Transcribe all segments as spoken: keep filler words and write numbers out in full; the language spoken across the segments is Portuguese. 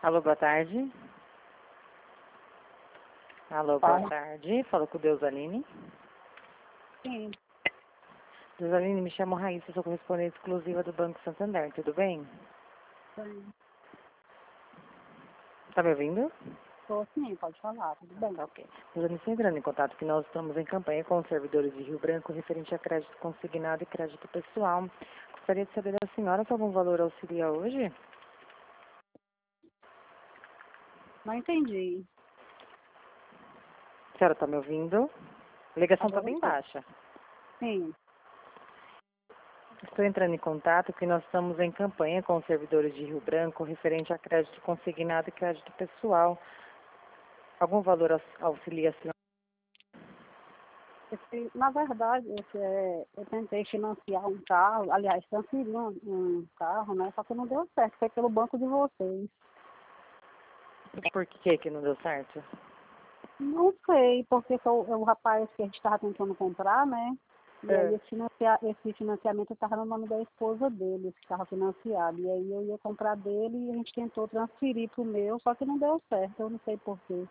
Alô, boa tarde. Alô, boa Fala. tarde. Falo com o Deusaline. Sim, Deusaline, me chamo Raíssa, sou correspondente exclusiva do Banco Santander, tudo bem? sim. Tá me ouvindo? Tô sim, pode falar, tudo bem. Tá ok. Deusaline, estou entrando em contato que nós estamos em campanha com os servidores de Rio Branco referente a crédito consignado e crédito pessoal. Gostaria de saber da senhora se algum valor auxilia hoje? Não entendi. A senhora está me ouvindo? A ligação está Agora bem sim. baixa. Sim. Estou entrando em contato que nós estamos em campanha com os servidores de Rio Branco referente a crédito consignado e crédito pessoal. Algum valor aux- auxilia a senhora? Esse, na verdade, esse, é, eu tentei financiar um carro, aliás, transferir um, um carro, né? Só que não deu certo, foi pelo banco de vocês. Por que que não deu certo? Não sei, porque foi o, o rapaz que a gente estava tentando comprar, né? E aí É. esse, financia, esse financiamento estava no nome da esposa dele, que estava financiado. E aí eu ia comprar dele e a gente tentou transferir para o meu, só que não deu certo, eu não sei por quê.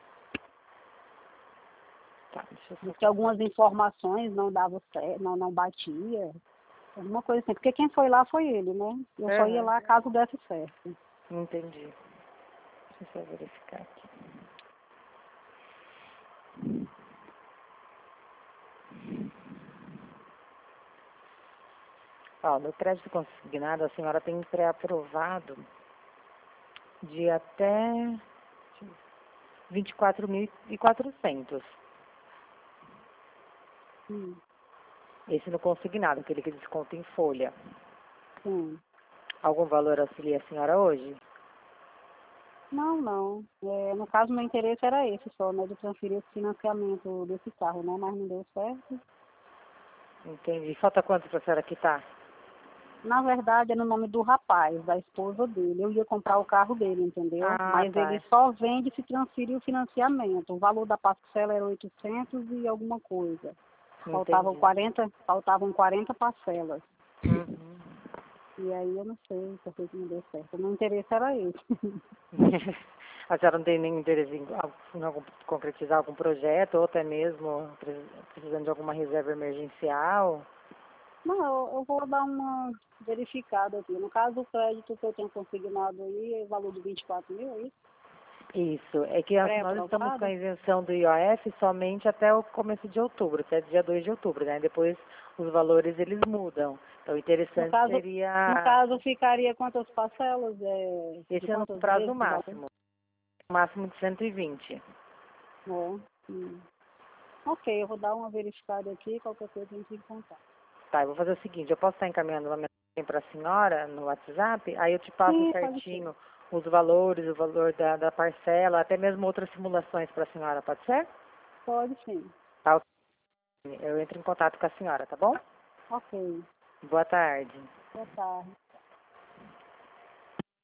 Tá, deixa eu Diz que só... algumas informações não davam certo, não, não batia, alguma coisa assim. Porque quem foi lá foi ele, né? Eu só ia Aham, lá caso desse certo. entendi. Deixa eu só verificar aqui. Ó, no crédito consignado, a senhora tem pré-aprovado de até vinte e quatro mil e quatrocentos. Hum, Esse no consignado, aquele que desconta em folha. sim. Algum valor auxilia a senhora hoje? Não, não. É, no caso, meu interesse era esse só, né? De transferir esse financiamento desse carro, né? Mas não deu certo. Entendi. Falta quanto para a senhora quitar? Na verdade, é no nome do rapaz, da esposa dele. Eu ia comprar o carro dele, entendeu? Ah, Mas tá. ele só vende se transferir o financiamento. O valor da parcela era oitocentos e alguma coisa. Faltavam Entendi. quarenta, faltavam quarenta parcelas. Uhum. E aí eu não sei por que que não deu certo. O meu interesse era esse. A senhora não tem nenhum interesse em al- em algum- concretizar algum projeto ou até mesmo pre- precisando de alguma reserva emergencial? Não, eu, eu vou dar uma verificada aqui. No caso, o crédito que eu tenho consignado aí é o valor de vinte e quatro mil, é isso? Isso, é que as- nós estamos com a Pré-aprovado? isenção do I O F somente até o começo de outubro, até dia dois de outubro, né? Depois os valores eles mudam. Então o No interessante caso, no seria, caso ficaria quantas parcelas? É, de esse é no quantas prazo vezes o valor? máximo, máximo de cento e vinte. É. Hum. Ok, eu vou dar uma verificada aqui, qualquer coisa a gente encontrar. Tá, eu vou fazer o seguinte, eu posso estar encaminhando uma mensagem para a senhora no WhatsApp, aí eu te passo Sim, pode ser. certinho os valores, o valor da, da parcela, até mesmo outras simulações para a senhora, pode ser? Pode sim. Tá, ok. Eu entro em contato com a senhora, tá bom? Ok. Boa tarde. Boa tarde.